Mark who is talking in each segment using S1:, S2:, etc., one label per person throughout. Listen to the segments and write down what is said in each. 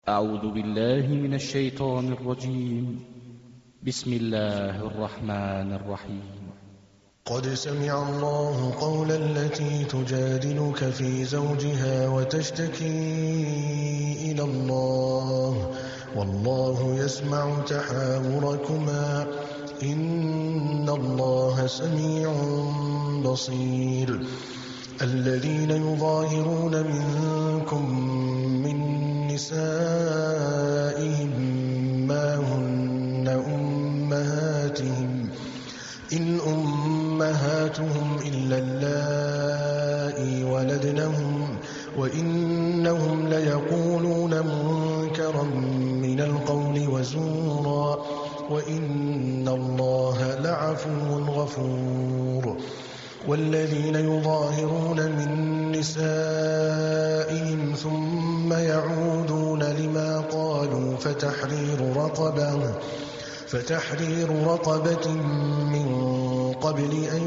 S1: أعوذ بالله من الشيطان الرجيم. بسم الله الرحمن الرحيم.
S2: قد سمع الله قول التي تجادلك في زوجها وتشتكي إلى الله والله يسمع تحاوركما إن الله سميع بصير. الذين يظاهرون منكم من نسائهم ما هن أمهاتهم إن أمهاتهم إلا اللائي ولدنهم وإنهم ليقولون منكرا من القول وزورا وإن الله لعفو غفور. والذين يظاهرون من نسائهم ثم يعودون لما قالوا فتحرير رقبة من قبل أن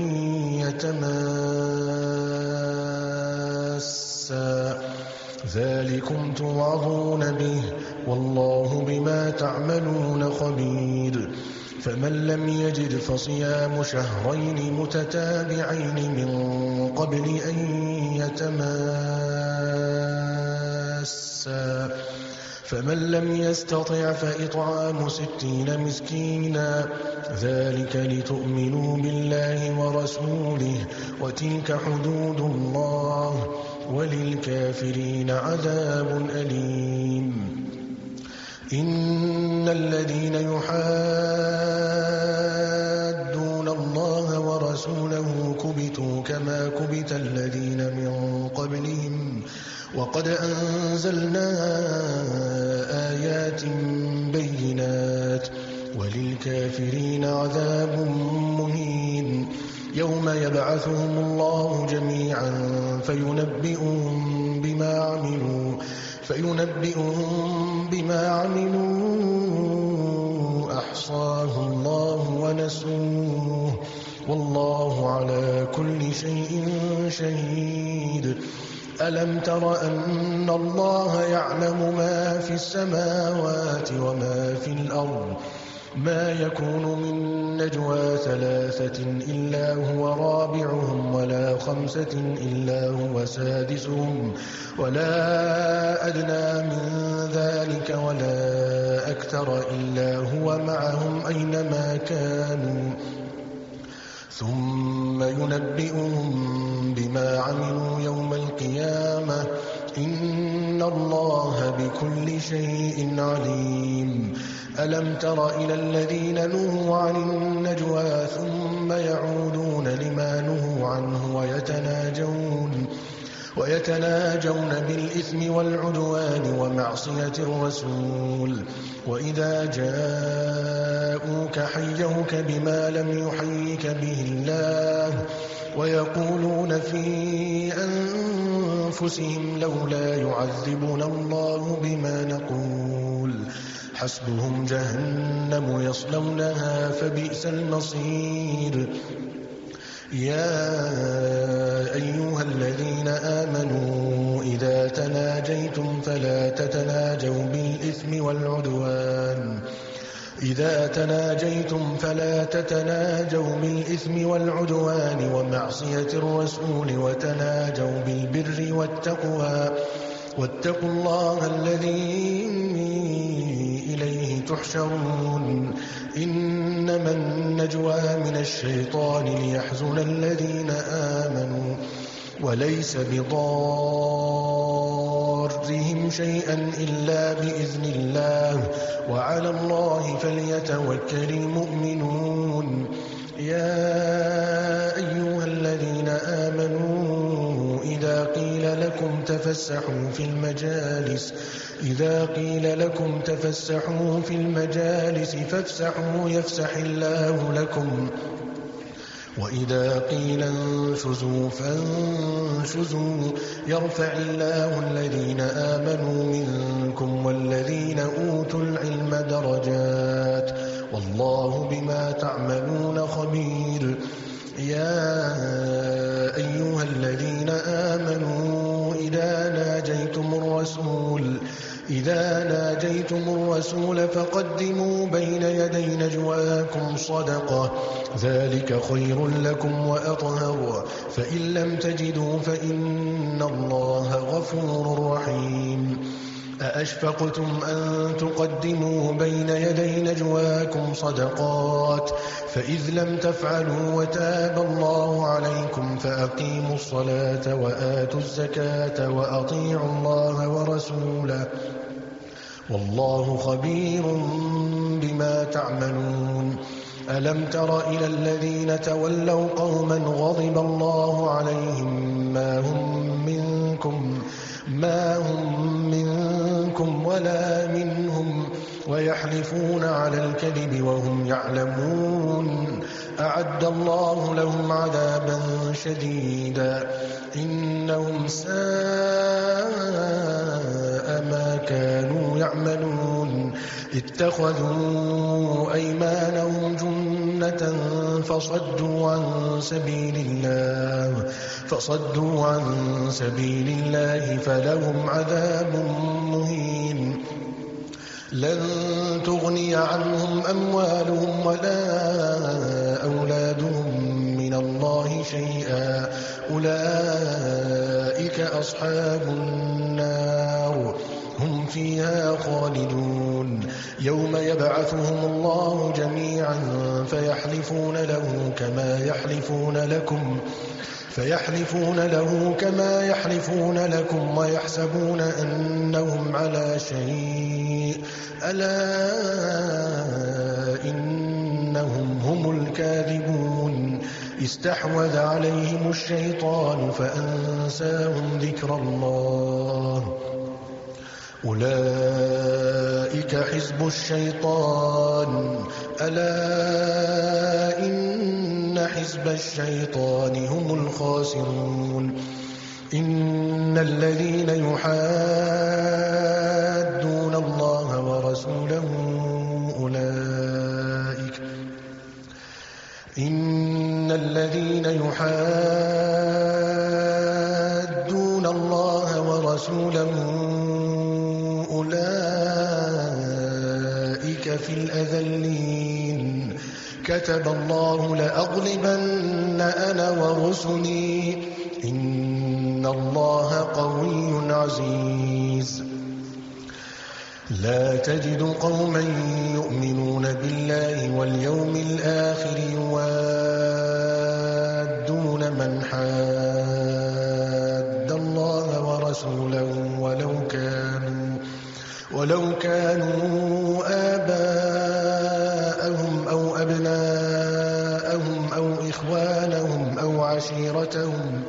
S2: يتماسا ذلكم توعظون به والله بما تعملون خبير. فمن لم يجد فصيام شهرين متتابعين من قبل أن يتماسا فمن لم يستطع فإطعام 60 مسكينا ذلك لتؤمنوا بالله ورسوله وتلك حدود الله وللكافرين عذاب أليم. إن الذين يحادون الله ورسوله كبتوا كما كبت الذين من قبلهم وقد أنزلنا آيات بينات وللكافرين عذاب مهين. يوم يبعثهم الله جميعا فينبئهم بما عملوا أحصاه الله ونسوه والله على كل شيء شهيد. ألم تر أن الله يعلم ما في السماوات وما في الأرض ما يكون من نجوى 3 إلا هو رابعهم ولا 5 إلا هو سادسهم ولا أدنى من ذلك ولا أكثر إلا هو معهم أينما كانوا ثم ينبئهم بما عملوا يوم القيامة إن الله بكل شيء عليم. ألم تر إلى الذين نهوا عن النجوى ثم يعودون لما نهوا عنه ويتناجون بالإثم والعدوان ومعصية الرسول وإذا جاءوك حيوك بما لم يحيك به الله ويقولون في أنفسهم لولا يعذبنا الله بما نقول حسبهم جهنم يصلونها فبئس المصير. يا أيها الذين آمنوا إذا تناجيتم فلا تتناجوا بالإثم والعدوان ومعصية الرسول وتناجوا بالبر والتقوى واتقوا الله الذي إليه تحشرون. إنما النجوى من الشيطان ليحزن الذين آمنوا وليس بضارهم شيئا إلا بإذن الله وعلى الله فليتوكل المؤمنون. يا أيها الذين آمنوا إذا قيل لكم تفسحوا في المجالس فافسحوا يفسح الله لكم وإذا قيل انشزوا فانشزوا يرفع الله الذين آمنوا منكم والذين أوتوا العلم درجات والله بما تعملون خبير. يا أيها الذين آمنوا إذا إذا ناجيتم الرسول فقدموا بين يدي نجواكم صدقة ذلك خير لكم وأطهر فإن لم تجدوا فإن الله غفور رحيم أأشفقتم أن تقدموا بين يدي نجواكم صدقات فإذ لم تفعلوا وتاب الله عليكم فأقيموا الصلاة وآتوا الزكاة وأطيعوا الله ورسوله والله خبير بما تعملون ألم تر إلى الذين تولوا قوما غضب الله عليهم ما هم منكم ولا منهم ويحلفون على الكذب وهم يعلمون أعد الله لهم عذابا شديدا إنهم ساء ما كانوا يعملون اتخذوا أيمانهم جنة فصدوا عن سبيل الله فلهم عذاب مهين لن تغني عنهم أموالهم ولا أولادهم من الله شيئا أولئك أصحاب النار هم فيها خالدون يوم يبعثهم الله جميعا فيحلفون له كما يحلفون لكم ويحسبون أنهم على شيء ألا إنهم هم الكاذبون استحوذ عليهم الشيطان فأنساهم ذكر الله أولئك حزب الشيطان ألا إن حزب الشيطان هم الخاسرون إن الذين يحادون الله ورسوله أولئك في الأذلين كتب الله لأغلبن أنا ورسلي إن الله قوي عزيز لا تجد قوما يؤمنون بالله واليوم الآخر يوادون من حاد الله ورسوله ولو كانوا آباءهم أو أبناءهم أو إخوانهم أو عشيرتهم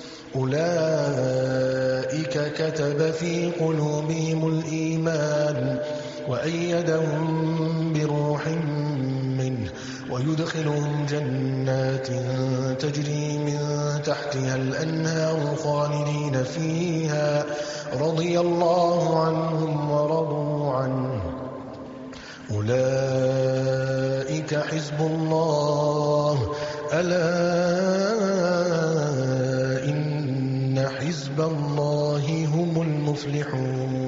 S2: أولئك كتب في قلوبهم الإيمان وأيدهم بروح منه ويدخلهم جنات تجري من تحتها الأنهار خالدين فيها رضي الله عنهم ورضوا عنه أولئك حزب الله ألا إن حزب الله هم المفلحون